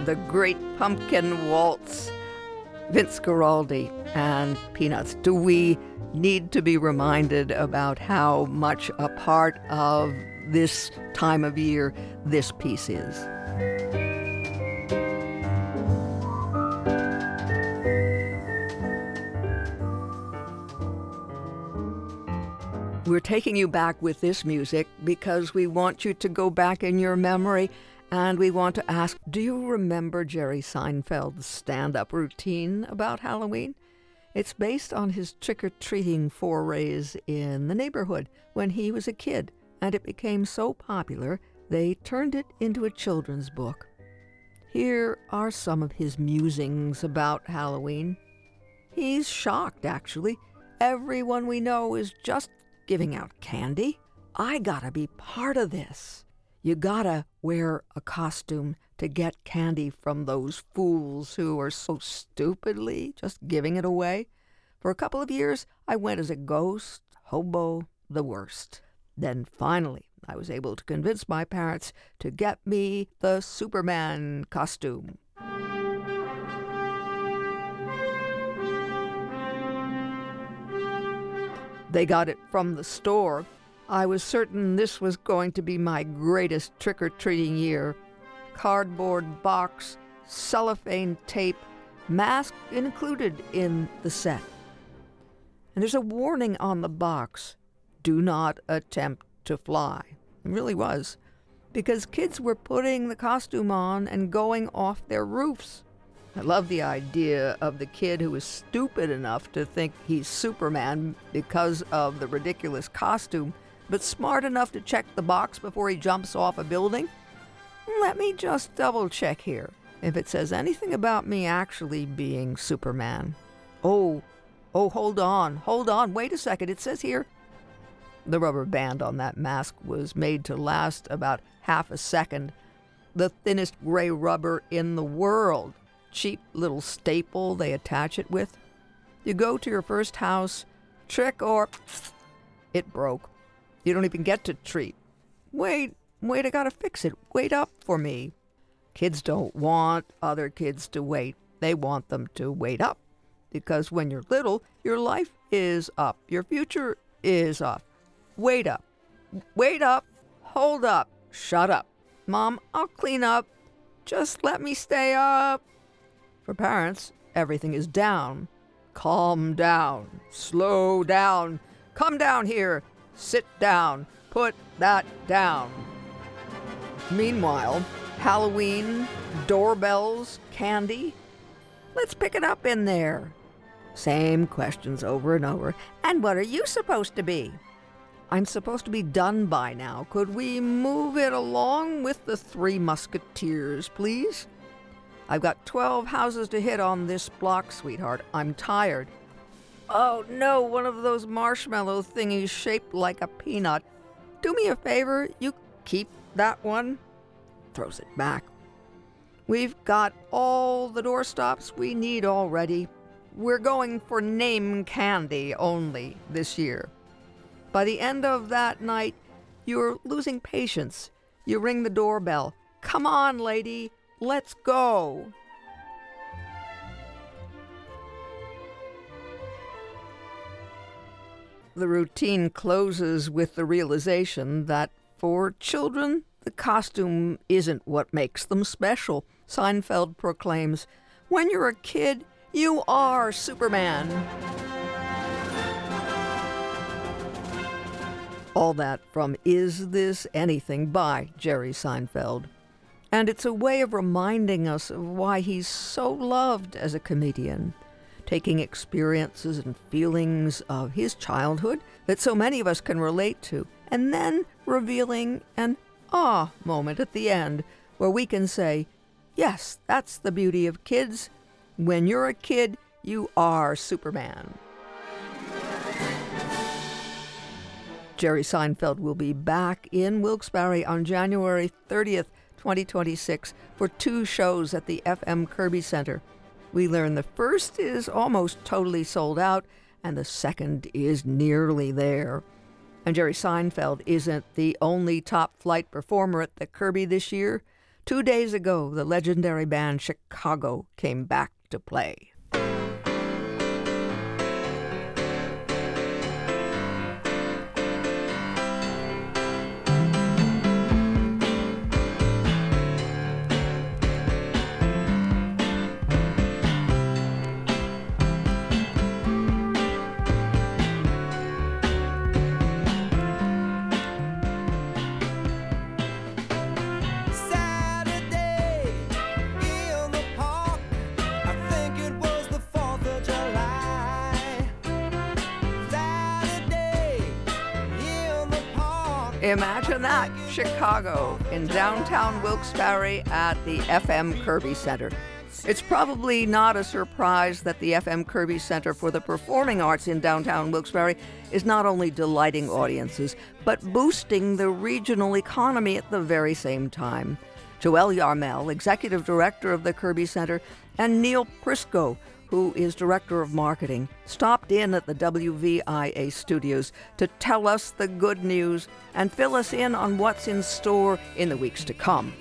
the Great Pumpkin Waltz. Vince Guaraldi and Peanuts. Do we need to be reminded about how much a part of this time of year this piece is? We're taking you back with this music because we want you to go back in your memory, and we want to ask, do you remember Jerry Seinfeld's stand-up routine about Halloween? It's based on his trick-or-treating forays in the neighborhood when he was a kid, and it became so popular they turned it into a children's book. Here are some of his musings about Halloween. He's shocked, actually. Everyone we know is just giving out candy. I gotta be part of this. You gotta wear a costume to get candy from those fools who are so stupidly just giving it away. For a couple of years, I went as a ghost, hobo, the worst. Then finally, I was able to convince my parents to get me the Superman costume. They got it from the store. I was certain this was going to be my greatest trick-or-treating year. Cardboard box, cellophane tape, mask included in the set. And there's a warning on the box, do not attempt to fly. It really was, because kids were putting the costume on and going off their roofs. I love the idea of the kid who is stupid enough to think he's Superman because of the ridiculous costume, but smart enough to check the box before he jumps off a building. Let me just double check here if it says anything about me actually being Superman. Oh, hold on, wait a second, it says here. The rubber band on that mask was made to last about half a second. The thinnest gray rubber in the world. Cheap little staple they attach it with. You go to your first house, trick or it broke. You don't even get to treat. Wait, I gotta fix it. Wait up for me. Kids don't want other kids to wait. They want them to wait up. Because when you're little, your life is up. Your future is up. Wait up. Wait up. Hold up. Shut up. Mom, I'll clean up. Just let me stay up. For parents, everything is down. Calm down. Slow down. Come down here. Sit down. Put that down. Meanwhile, Halloween, doorbells, candy. Let's pick it up in there. Same questions over and over. And what are you supposed to be? I'm supposed to be done by now. Could we move it along with the Three Musketeers, please? I've got 12 houses to hit on this block, sweetheart. I'm tired. Oh no, one of those marshmallow thingies shaped like a peanut. Do me a favor, you keep that one. Throws it back. We've got all the doorstops we need already. We're going for name candy only this year. By the end of that night, you're losing patience. You ring the doorbell. Come on, lady. Let's go. The routine closes with the realization that for children, the costume isn't what makes them special. Seinfeld proclaims, when you're a kid, you are Superman. All that from Is This Anything by Jerry Seinfeld. And it's a way of reminding us of why he's so loved as a comedian, taking experiences and feelings of his childhood that so many of us can relate to, and then revealing an ah moment at the end where we can say, yes, that's the beauty of kids. When you're a kid, you are Superman. Jerry Seinfeld will be back in Wilkes-Barre on January 30th, 2026 for 2 shows at the FM Kirby Center. We learn the first is almost totally sold out and the second is nearly there. And Jerry Seinfeld isn't the only top-flight performer at the Kirby this year. 2 days ago, the legendary band Chicago came back to play. Imagine that, Chicago, in downtown Wilkes-Barre at the FM Kirby Center. It's probably not a surprise that the FM Kirby Center for the Performing Arts in downtown Wilkes-Barre is not only delighting audiences, but boosting the regional economy at the very same time. Joelle Yarmel, Executive Director of the Kirby Center, and Neil Prisco, who is Director of Marketing, stopped in at the WVIA studios to tell us the good news and fill us in on what's in store in the weeks to come.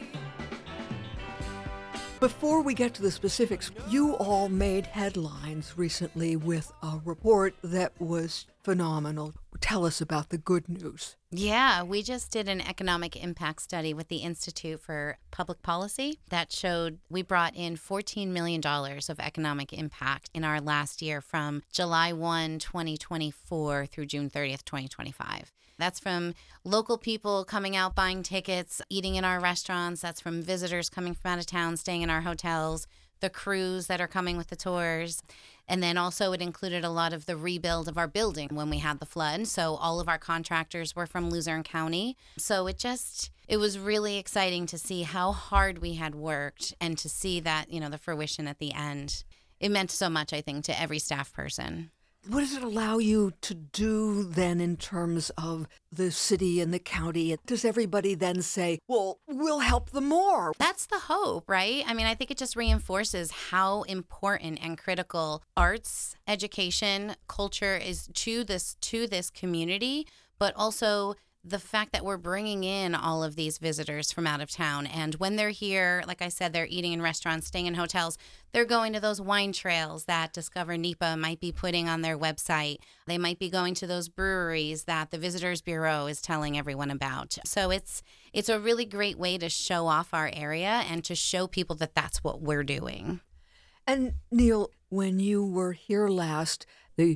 Before we get to the specifics, you all made headlines recently with a report that was phenomenal. Tell us about the good news. Yeah, we just did an economic impact study with the Institute for Public Policy that showed we brought in $14 million of economic impact in our last year from July 1, 2024 through June 30th, 2025. That's from local people coming out, buying tickets, eating in our restaurants. That's from visitors coming from out of town, staying in our hotels, the crews that are coming with the tours. And then also it included a lot of the rebuild of our building when we had the flood. So all of our contractors were from Luzerne County. So it was really exciting to see how hard we had worked and to see that, the fruition at the end. It meant so much, I think, to every staff person. What does it allow you to do then in terms of the city and the county? Does everybody then say, well, we'll help them more? That's the hope, right? I mean, I think it just reinforces how important and critical arts, education, culture is to this community, but also the fact that we're bringing in all of these visitors from out of town. And when they're here, like I said, they're eating in restaurants, staying in hotels. They're going to those wine trails that Discover NEPA might be putting on their website. They might be going to those breweries that the Visitors Bureau is telling everyone about. So it's a really great way to show off our area and to show people that that's what we're doing. And Neil, when you were here last, the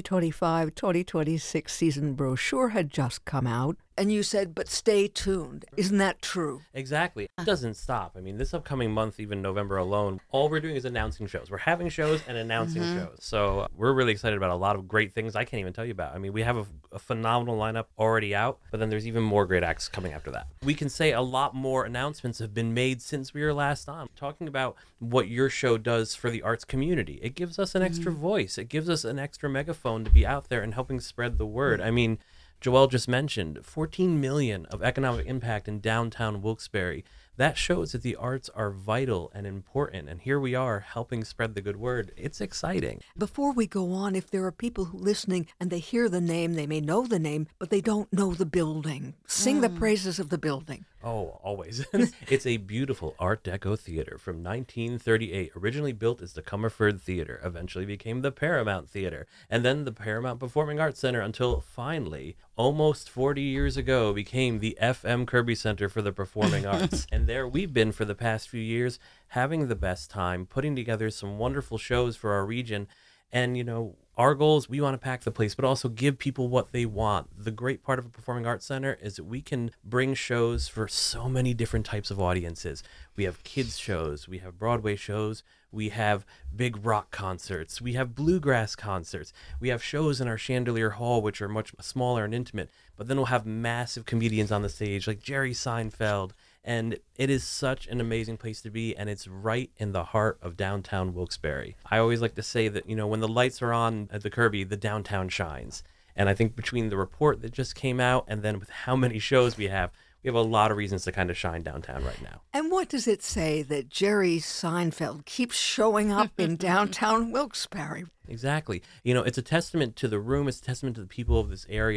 2025-2026 season brochure had just come out, and you said, but stay tuned. Isn't that true? Exactly. It doesn't stop. I mean, this upcoming month, even November alone, all we're doing is announcing shows. We're having shows and announcing shows. So we're really excited about a lot of great things I can't even tell you about. I mean, we have a phenomenal lineup already out, but then there's even more great acts coming after that. We can say a lot more announcements have been made since we were last on, talking about what your show does for the arts community. It gives us an extra voice. It gives us an extra megaphone to be out there and helping spread the word. I mean, Joelle just mentioned 14 million of economic impact in downtown Wilkes-Barre. That shows that the arts are vital and important, and here we are helping spread the good word. It's exciting. Before we go on, if there are people listening and they hear the name, they may know the name, but they don't know the building, sing the praises of the building. Oh, always. It's a beautiful Art Deco theater from 1938, originally built as the Comerford Theater, eventually became the Paramount Theater, and then the Paramount Performing Arts Center until finally, almost 40 years ago, became the FM Kirby Center for the Performing Arts. And there we've been for the past few years, having the best time, putting together some wonderful shows for our region. And, our goal is we want to pack the place, but also give people what they want. The great part of a performing arts center is that we can bring shows for so many different types of audiences. We have kids shows, we have Broadway shows, we have big rock concerts, we have bluegrass concerts, we have shows in our Chandelier Hall, which are much smaller and intimate, but then we'll have massive comedians on the stage like Jerry Seinfeld. And it is such an amazing place to be, and it's right in the heart of downtown Wilkes-Barre. I always like to say that, when the lights are on at the Kirby, the downtown shines. And I think between the report that just came out and then with how many shows we have a lot of reasons to kind of shine downtown right now. And what does it say that Jerry Seinfeld keeps showing up in downtown Wilkes-Barre? Exactly. It's a testament to the room. It's a testament to the people of this area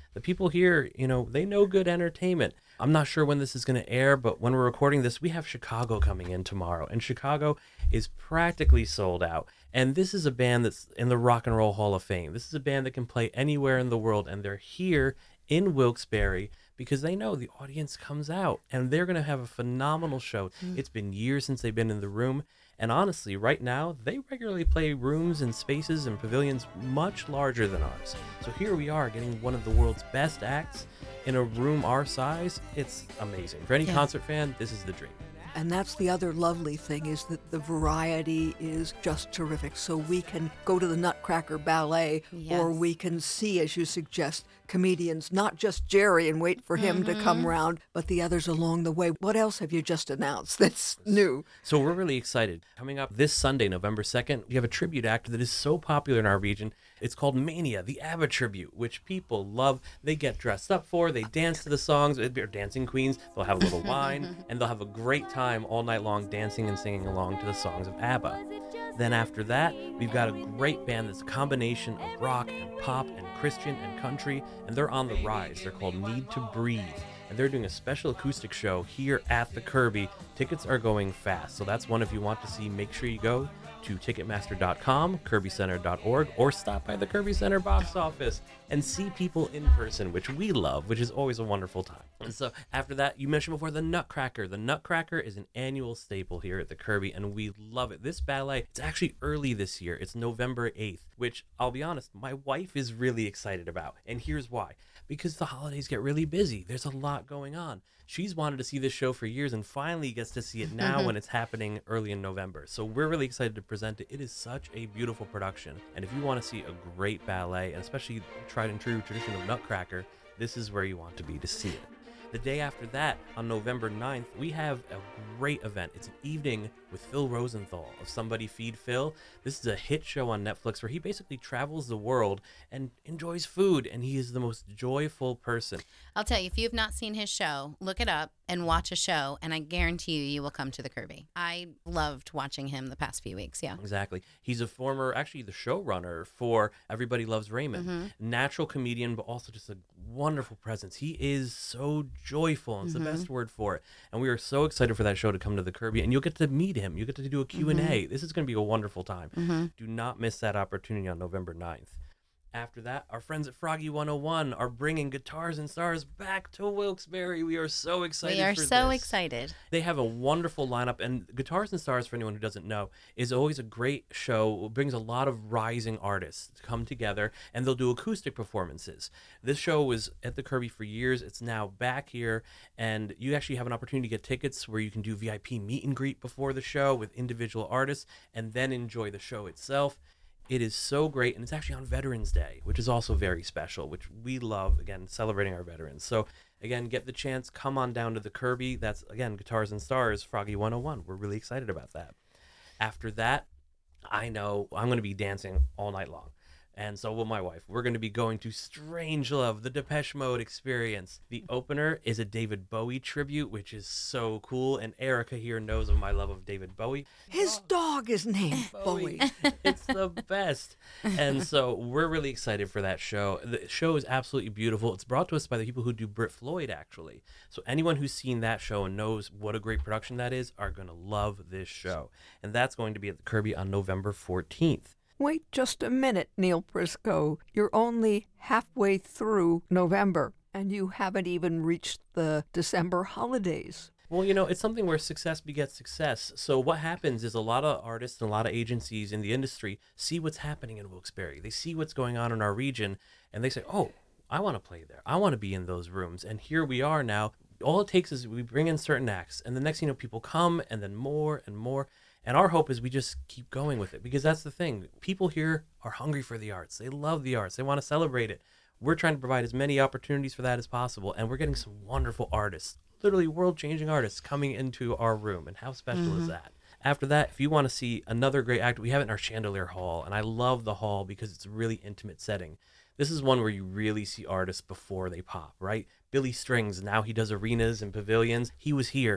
The people here, they know good entertainment. I'm not sure when this is going to air, but when we're recording this, we have Chicago coming in tomorrow, and Chicago is practically sold out. And this is a band that's in the Rock and Roll Hall of Fame. This is a band that can play anywhere in the world, and they're here in Wilkes-Barre because they know the audience comes out, and they're going to have a phenomenal show. It's been years since they've been in the room, and honestly, right now, they regularly play rooms and spaces and pavilions much larger than ours. So here we are getting one of the world's best acts in a room our size. It's amazing. For any concert fan, this is the dream. And that's the other lovely thing, is that the variety is just terrific. So we can go to the Nutcracker Ballet, or we can see, as you suggest, comedians, not just Jerry and wait for him to come round, but the others along the way. What else have you just announced that's new? So we're really excited. Coming up this Sunday, November 2nd, we have a tribute act that is so popular in our region. It's called Mania, the ABBA tribute, which people love. They get dressed up for, they dance to the songs. They're dancing queens. They'll have a little wine, and they'll have a great time all night long dancing and singing along to the songs of ABBA. Then after that, we've got a great band that's a combination of rock and pop and Christian and country, and they're on the rise. They're called Need to Breathe, and they're doing a special acoustic show here at the Kirby. Tickets are going fast, so that's one if you want to see. Make sure you go to Ticketmaster.com, KirbyCenter.org, or stop by the Kirby Center box office and see people in person, which we love, which is always a wonderful time. And so after that, you mentioned before the Nutcracker. The Nutcracker is an annual staple here at the Kirby, and we love it. This ballet, it's actually early this year. It's November 8th, which I'll be honest, my wife is really excited about. And here's why. Because the holidays get really busy. There's a lot going on. She's wanted to see this show for years and finally gets to see it now when it's happening early in November. So we're really excited to present it. It is such a beautiful production. And if you want to see a great ballet, and especially tried and true tradition of Nutcracker, this is where you want to be to see it. The day after that, on November 9th, we have a great event. It's an evening with Phil Rosenthal of Somebody Feed Phil. This is a hit show on Netflix where he basically travels the world and enjoys food, and he is the most joyful person. I'll tell you, if you have not seen his show, look it up and watch a show, and I guarantee you will come to the Kirby. I loved watching him the past few weeks, Exactly. He's a former, actually the showrunner for Everybody Loves Raymond. Natural comedian, but also just a wonderful presence. He is so joyful, and it's the best word for it. And we are so excited for that show to come to the Kirby, and you'll get to meet him. You get to do a Q&A. This is going to be a wonderful time. Do not miss that opportunity on November 9th. After that, our friends at Froggy 101 are bringing Guitars and Stars back to Wilkes-Barre. We are so excited for this. We are so excited. They have a wonderful lineup, and Guitars and Stars, for anyone who doesn't know, is always a great show. It brings a lot of rising artists to come together, and they'll do acoustic performances. This show was at the Kirby for years. It's now back here, and you actually have an opportunity to get tickets where you can do VIP meet and greet before the show with individual artists, and then enjoy the show itself. It is so great, and it's actually on Veterans Day, which is also very special, which we love, again, celebrating our veterans. So, again, get the chance, come on down to the Kirby. That's, again, Guitars and Stars, Froggy 101. We're really excited about that. After that, I know I'm going to be dancing all night long. And so will my wife. We're going to be going to Strangelove, the Depeche Mode experience. The opener is a David Bowie tribute, which is so cool. And Erica here knows of my love of David Bowie. His dog is named Bowie. It's the best. And so we're really excited for that show. The show is absolutely beautiful. It's brought to us by the people who do Brit Floyd, actually. So anyone who's seen that show and knows what a great production that is are going to love this show. And that's going to be at the Kirby on November 14th. Wait just a minute, Neil Prisco. You're only halfway through November, and you haven't even reached the December holidays. Well, it's something where success begets success. So what happens is a lot of artists and a lot of agencies in the industry see what's happening in Wilkes-Barre. They see what's going on in our region, and they say, oh, I want to play there. I want to be in those rooms. And here we are now. All it takes is we bring in certain acts, and the next thing you know, people come, and then more and more. And our hope is we just keep going with it, because that's the thing. People here are hungry for the arts. They love the arts. They want to celebrate it. We're trying to provide as many opportunities for that as possible, and we're getting some wonderful artists, literally world-changing artists, coming into our room. And how special is that? After that, if you want to see another great act, we have it in our Chandelier Hall, and I love the hall because it's a really intimate setting. This is one where you really see artists before they pop, right? Billy Strings, now he does arenas and pavilions. He was here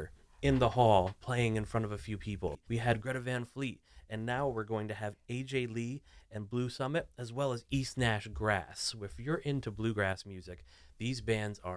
in the hall playing in front of a few people. We had Greta Van Fleet, and now we're going to have AJ Lee and Blue Summit, as well as East Nash Grass. If you're into bluegrass music, these bands are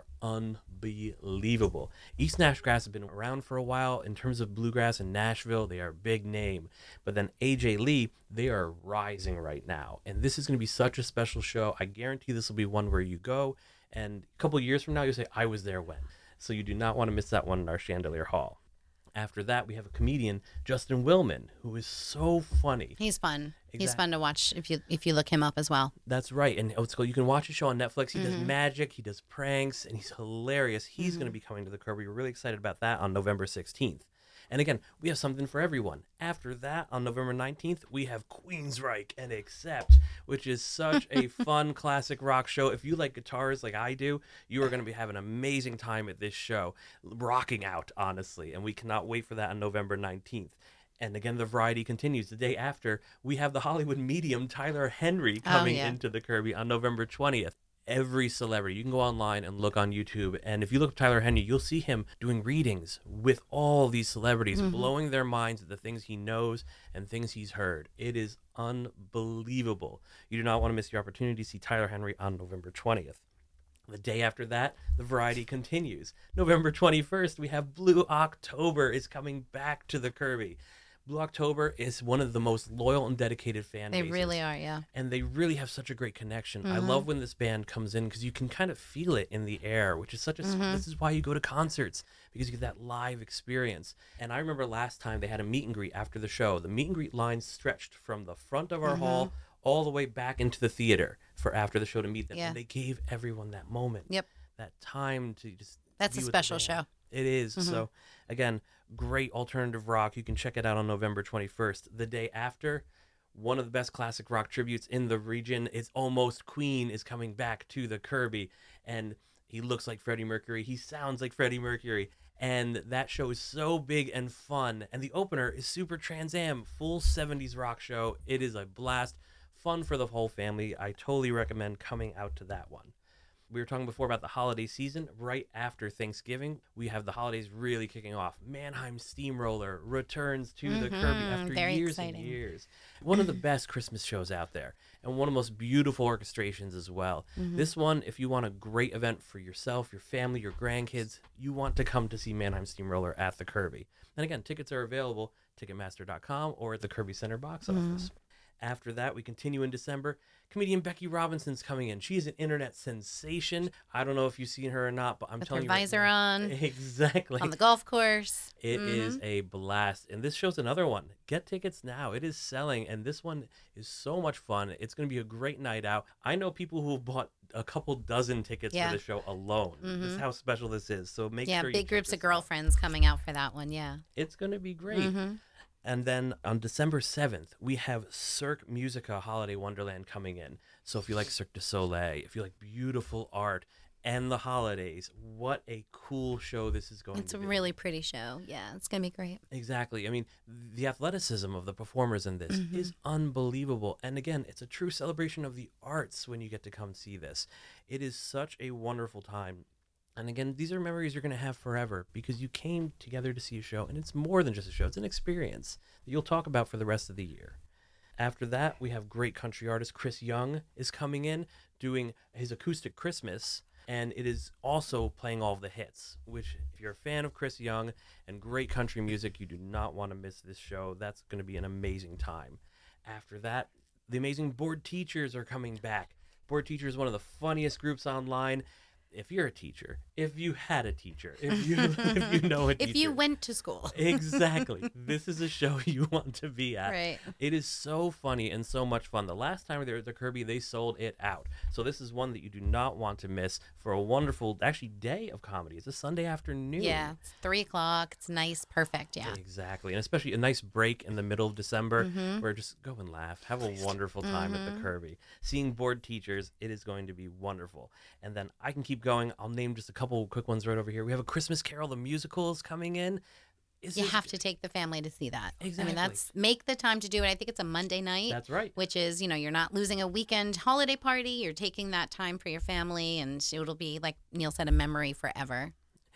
unbelievable. East Nash Grass has been around for a while in terms of bluegrass in Nashville. They are a big name. But then AJ Lee, they are rising right now. And this is going to be such a special show. I guarantee this will be one where you go, and a couple of years from now, you'll say, I was there when. So you do not want to miss that one in our Chandelier Hall. After that, we have a comedian, Justin Willman, who is so funny. He's fun. Exactly. He's fun to watch if you look him up as well. That's right. And it's cool. You can watch his show on Netflix. He does magic. He does pranks. And he's hilarious. He's going to be coming to the Kirby. We're really excited about that on November 16th. And again, we have something for everyone. After that, on November 19th, we have Queensryche and Accept, which is such a fun classic rock show. If you like guitars like I do, you are going to be having an amazing time at this show, rocking out, honestly. And we cannot wait for that on November 19th. And again, the variety continues. The day after, we have the Hollywood medium, Tyler Henry, coming into the Kirby on November 20th. Every celebrity, you can go online and look on YouTube, and if you look up Tyler Henry, you'll see him doing readings with all these celebrities, blowing their minds at the things he knows and things he's heard. It is unbelievable. You do not want to miss your opportunity to see Tyler Henry on November 20th. The day after that, the variety continues. November 21st, we have Blue October is coming back to the Kirby. Blue October is one of the most loyal and dedicated fan bases. They really are, yeah. And they really have such a great connection. I love when this band comes in because you can kind of feel it in the air, which is such a... This is why you go to concerts, because you get that live experience. And I remember last time they had a meet and greet after the show. The meet and greet line stretched from the front of our hall all the way back into the theater for after the show to meet them. Yeah. And they gave everyone that moment. Yep. That time to just... That's be a with the special band. show. It is. So, again, great alternative rock. You can check it out on November 21st. The day after, one of the best classic rock tributes in the region is Almost Queen is coming back to the Kirby. And he looks like Freddie Mercury. He sounds like Freddie Mercury. And that show is so big and fun. And the opener is Super Trans Am, full 70s rock show. It is a blast. Fun for the whole family. I totally recommend coming out to that one. We were talking before about the holiday season. Right after Thanksgiving, we have the holidays really kicking off. Mannheim Steamroller returns to the Kirby after years and years. One of the best Christmas shows out there, and one of the most beautiful orchestrations as well. This one, if you want a great event for yourself, your family, your grandkids, you want to come to see Mannheim Steamroller at the Kirby. And again, tickets are available, Ticketmaster.com or at the Kirby Center box office. After that, we continue in December. Comedian Becky Robinson's coming in. She's an internet sensation. I don't know if you've seen her or not, but I'm telling you. With her visor on. Exactly. On the golf course. It is a blast. And this show's another one. Get tickets now. It is selling. And this one is so much fun. It's going to be a great night out. I know people who have bought a couple dozen tickets for the show alone. This is how special this is. So make sure you big check groups this of girlfriends coming out for that one. Yeah. It's going to be great. And then on December 7th, we have Cirque Musica Holiday Wonderland coming in. So if you like Cirque du Soleil, if you like beautiful art and the holidays, what a cool show this is going to be. It's a really pretty show. Yeah, it's going to be great. Exactly. I mean, the athleticism of the performers in this is unbelievable. And again, it's a true celebration of the arts when you get to come see this. It is such a wonderful time. And again, these are memories you're going to have forever because you came together to see a show, and it's more than just a show. It's an experience that you'll talk about for the rest of the year. After that, we have great country artist Chris Young is coming in, doing his acoustic Christmas, and it is also playing all of the hits, which if you're a fan of Chris Young and great country music, you do not want to miss this show. That's going to be an amazing time. After that, the amazing Bored Teachers are coming back. Bored Teachers is one of the funniest groups online. If you're a teacher, if you had a teacher, if you know a teacher. If you went to school. Exactly. This is a show you want to be at. Right. It is so funny and so much fun. The last time they were at the Kirby, they sold it out. So this is one that you do not want to miss for a wonderful, actually, day of comedy. It's a Sunday afternoon. Yeah, it's 3 o'clock. It's nice. Perfect, yeah. Exactly. And especially a nice break in the middle of December where just go and laugh. Have a wonderful time at the Kirby. Seeing Bored Teachers, it is going to be wonderful. And then I can keep going. I'll name just a couple quick ones right over here. We have A Christmas Carol, the musical is coming in. You have to take the family to see that. Exactly. I mean, make the time to do it. I think it's a Monday night. That's right. Which is, you're not losing a weekend holiday party. You're taking that time for your family, and it'll be, like Neil said, a memory forever.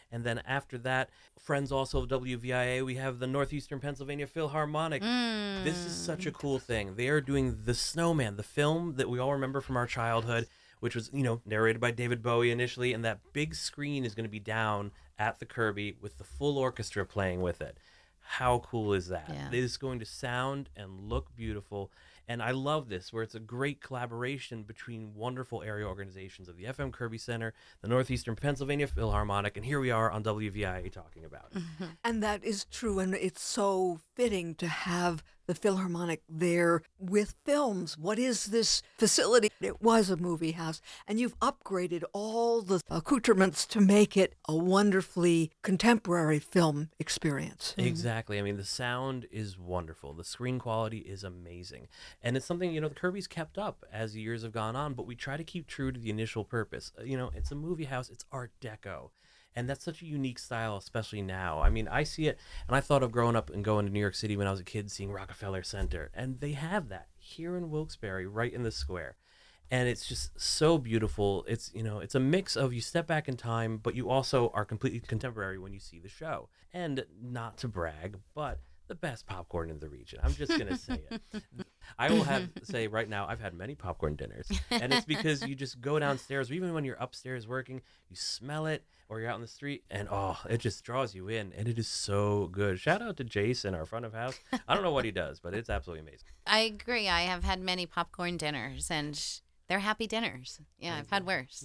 And then after that, friends also of WVIA, we have the Northeastern Pennsylvania Philharmonic. This is such a cool thing. They are doing The Snowman, the film that we all remember from our childhood, which was, narrated by David Bowie initially. And that big screen is going to be down at the Kirby with the full orchestra playing with it. How cool is that? Yeah. It is going to sound and look beautiful. And I love this, where it's a great collaboration between wonderful area organizations of the FM Kirby Center, the Northeastern Pennsylvania Philharmonic, and here we are on WVIA talking about it. And that is true, and it's so fitting to have the Philharmonic there with films. What is this facility? It was a movie house, and you've upgraded all the accoutrements to make it a wonderfully contemporary film experience. Exactly. I mean, the sound is wonderful. The screen quality is amazing. And it's something, the Kirby's kept up as the years have gone on, but we try to keep true to the initial purpose. It's a movie house. It's Art Deco. And that's such a unique style, especially now. I mean, I see it, and I thought of growing up and going to New York City when I was a kid, seeing Rockefeller Center. And they have that here in Wilkes-Barre, right in the square. And it's just so beautiful. It's, it's a mix of you step back in time, but you also are completely contemporary when you see the show. And not to brag, but the best popcorn in the region. I'm just going to say it. I will say right now, I've had many popcorn dinners. And it's because you just go downstairs, or even when you're upstairs working, you smell it, or you're out in the street, and it just draws you in. And it is so good. Shout out to Jason, our front of house. I don't know what he does, but it's absolutely amazing. I agree. I have had many popcorn dinners, and they're happy dinners. Yeah, I've had worse.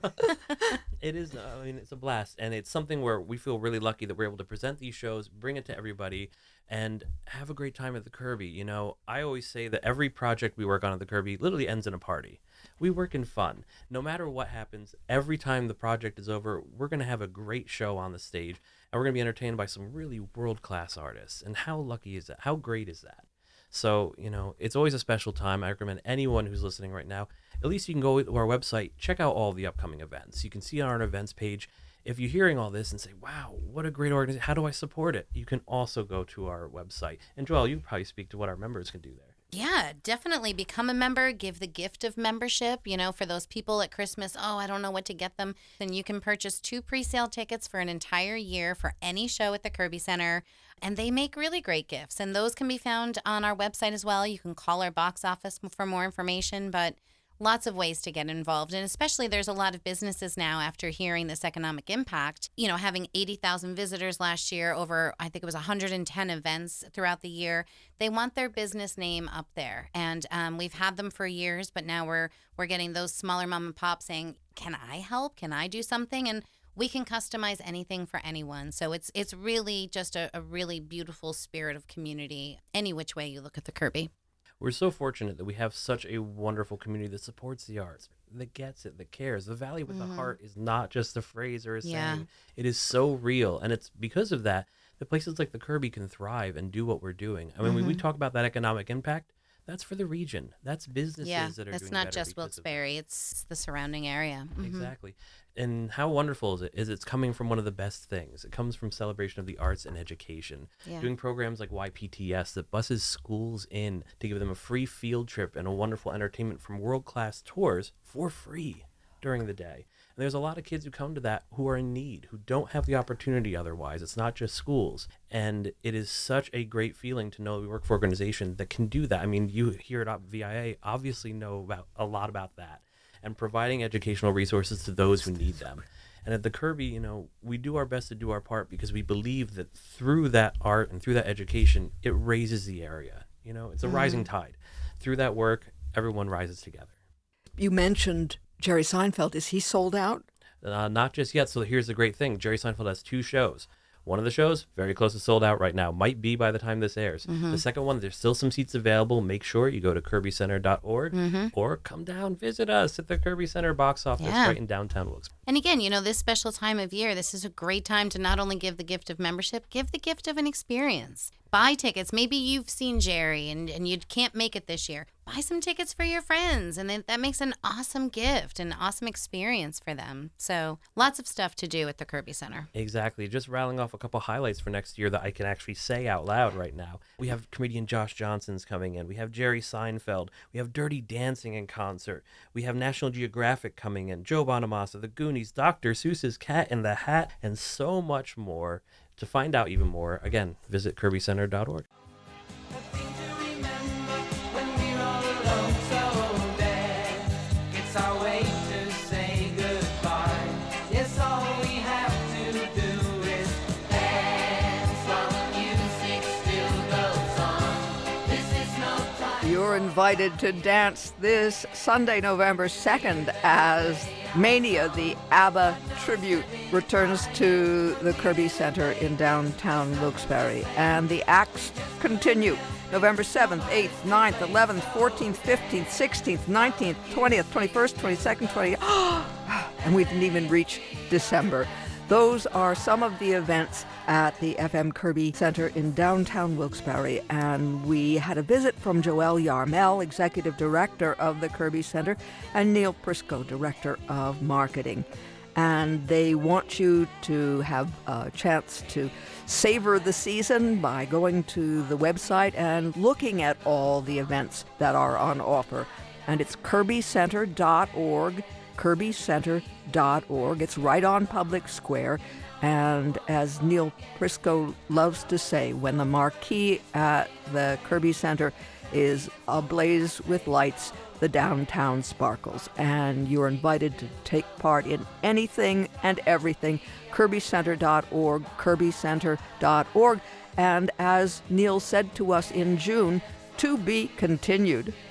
It is, it's a blast. And it's something where we feel really lucky that we're able to present these shows, bring it to everybody, and have a great time at the Kirby. I always say that every project we work on at the Kirby literally ends in a party. We work in fun. No matter what happens, every time the project is over, we're going to have a great show on the stage, and we're going to be entertained by some really world-class artists. And how lucky is that? How great is that? So, it's always a special time. I recommend anyone who's listening right now, at least you can go to our website, check out all the upcoming events. You can see on our events page. If you're hearing all this and say, wow, what a great organization, how do I support it? You can also go to our website. And Joelle, you probably speak to what our members can do there. Yeah, definitely become a member, give the gift of membership, for those people at Christmas, I don't know what to get them. Then you can purchase 2 pre-sale tickets for an entire year for any show at the Kirby Center. And they make really great gifts. And those can be found on our website as well. You can call our box office for more information, but lots of ways to get involved. And especially there's a lot of businesses now after hearing this economic impact, having 80,000 visitors last year over, I think it was 110 events throughout the year. They want their business name up there. And we've had them for years, but now we're getting those smaller mom and pop saying, can I help? Can I do something? And we can customize anything for anyone. So it's really just a really beautiful spirit of community, any which way you look at the Kirby. We're so fortunate that we have such a wonderful community that supports the arts, that gets it, that cares. The Valley with the Heart is not just a phrase or a saying. It is so real. And it's because of that that places like the Kirby can thrive and do what we're doing. I mean, when we talk about that economic impact, that's for the region. That's businesses that are doing better. That's not just Wilkes-Barre. It's the surrounding area. Exactly. And how wonderful is it? It's coming from one of the best things. It comes from celebration of the arts and education. Yeah. Doing programs like YPTS that buses schools in to give them a free field trip and a wonderful entertainment from world-class tours for free during the day. And there's a lot of kids who come to that who are in need, who don't have the opportunity otherwise. It's not just schools. And it is such a great feeling to know we work for an organization that can do that. I mean, you here at VIA obviously know a lot about that, and providing educational resources to those who need them. And at the Kirby, we do our best to do our part because we believe that through that art and through that education, it raises the area. It's a rising tide. Through that work, everyone rises together. You mentioned Jerry Seinfeld. Is he sold out? Not just yet. So here's the great thing. Jerry Seinfeld has 2 shows. One of the shows, very close to sold out right now. Might be by the time this airs. The second one, there's still some seats available. Make sure you go to kirbycenter.org or come down, visit us at the Kirby Center box office right in downtown Wilkes-Barre. And again, this special time of year, this is a great time to not only give the gift of membership, give the gift of an experience. buy tickets. Maybe you've seen Jerry and you can't make it this year. Buy some tickets for your friends, and then that makes an awesome gift, an awesome experience for them. So lots of stuff to do at the Kirby Center. Exactly. Just rattling off a couple highlights for next year that I can actually say out loud right now. We have comedian Josh Johnson's coming in. We have Jerry Seinfeld. We have Dirty Dancing in concert. We have National Geographic coming in. Joe Bonamassa, The Goonies, Dr. Seuss's Cat in the Hat, and so much more. To find out even more, again, visit kirbycenter.org. You're invited to dance this Sunday, November 2nd, as Mania, the ABBA tribute, returns to the Kirby Center in downtown Wilkes-Barre. And the acts continue November 7th, 8th, 9th, 11th, 14th, 15th, 16th, 19th, 20th, 21st, 22nd, 20th. And we didn't even reach December. Those are some of the events at the FM Kirby Center in downtown Wilkes-Barre, and we had a visit from Joelle Yarmel, Executive Director of the Kirby Center, and Neil Prisco, Director of Marketing. And they want you to have a chance to savor the season by going to the website and looking at all the events that are on offer. And it's kirbycenter.org, kirbycenter.org. It's right on Public Square. And as Neil Prisco loves to say, when the marquee at the Kirby Center is ablaze with lights, the downtown sparkles. And you're invited to take part in anything and everything. kirbycenter.org, kirbycenter.org. And as Neil said to us in June, to be continued.